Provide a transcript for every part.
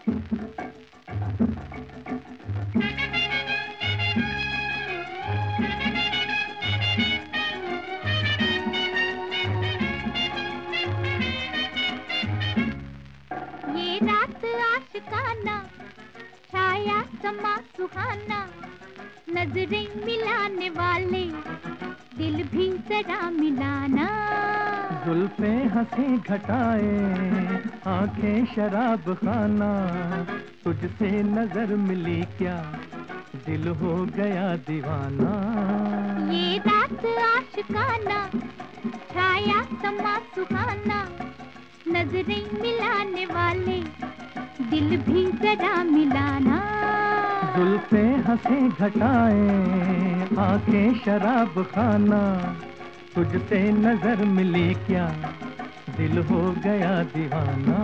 ये रात आशिकाना, छाया समा सुहाना, नजरें मिलाने वाले दिल भी जरा मिलाना। जुल्फें हंसी घटाए, आंखें शराब खाना, तुझसे नजर मिली क्या दिल हो गया दीवाना। ये रात आशिकाना, छाया समा सुहाना, नजरें मिलाने वाले दिल भी जरा मिलाना। जुल्फें हंसी घटाए, आंखें शराब खाना, तुझसे नजर मिली क्या दिल हो गया दीवाना।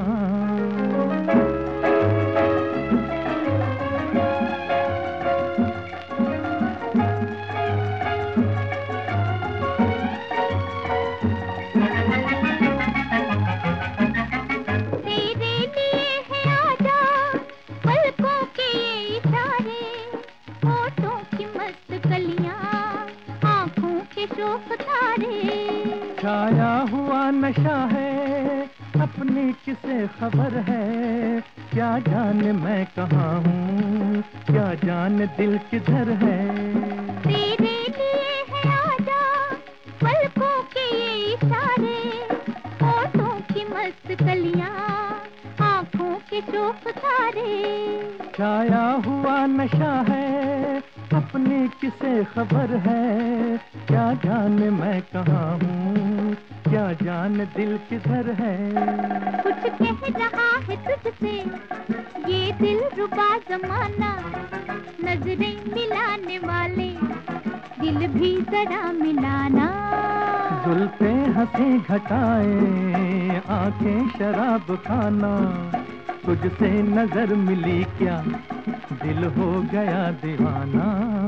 तेरे लिए है आजा पलकों के ये इशारे, होठों की मस्त कलियां, आंखों के शोक तारे। छाया हुआ नशा है, अपनी किसे खबर है, क्या जाने मैं कहाँ हूँ, क्या जाने दिल किधर है। तेरे लिए है आजा पलकों के ये इशारे, होठों की मस्त कलियां, आंखों के शोक तारे। छाया हुआ नशा है, अपनी किसे खबर है, क्या जाने मैं कहाँ हूँ, क्या जाने दिल किधर है। कुछ कह रहा है तुझसे ये दिल रुबा जमाना, नजरें मिलाने वाले दिल भी जरा मिलाना। जुल्फें हंसी घटाए, आंखें शराब खाना, तुझसे नजर मिली क्या दिल हो गया दीवाना।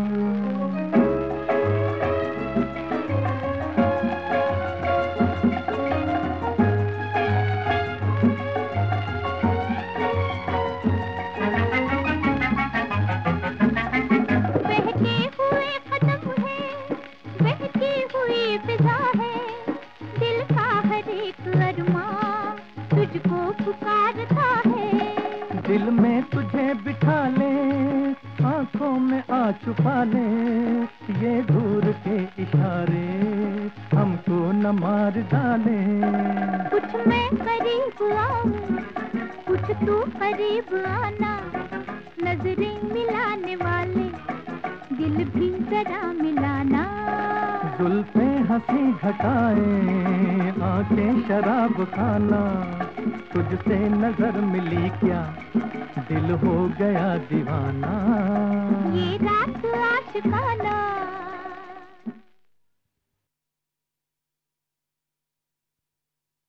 बहके हुए कदम है, बहकी हुई फिजा है, दिल का हर एक अरमां तुझको पुकारता है। दिल में तुझे बिठा ले, आंखों में आ छुपा ले, ये दूर के इशारे हमको न मार डाले। कुछ मैं करीब आऊं, कुछ तू करीब आना, नजरें मिलाने वाले दिल भी जरा मिलाना। जुल्फें हंसी घटाए, आंखें शराब खाना, तुझसे नजर मिली क्या दिल हो गया दीवाना। ये रात आशिकाना।